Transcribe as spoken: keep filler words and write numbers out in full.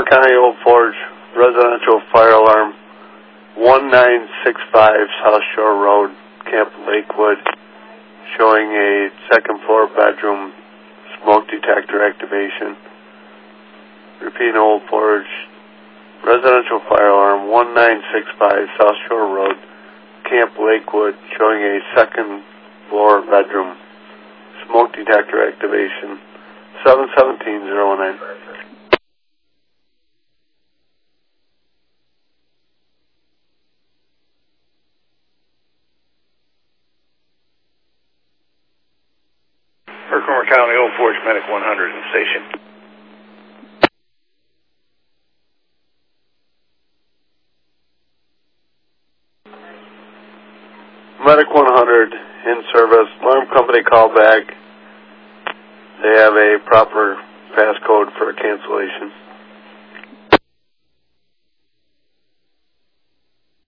Herkimer County Old Forge, residential fire alarm, one nine six five South Shore Road, Camp Lakewood, showing a second floor bedroom, smoke detector activation. Repeat, Old Forge, residential fire alarm, one nine six five South Shore Road, Camp Lakewood, showing a second floor bedroom, smoke detector activation, seven seventeen oh nine. Herkimer County Old Forge, Medic one hundred in station. Medic one hundred in service. Alarm company call back. They have a proper passcode for cancellation.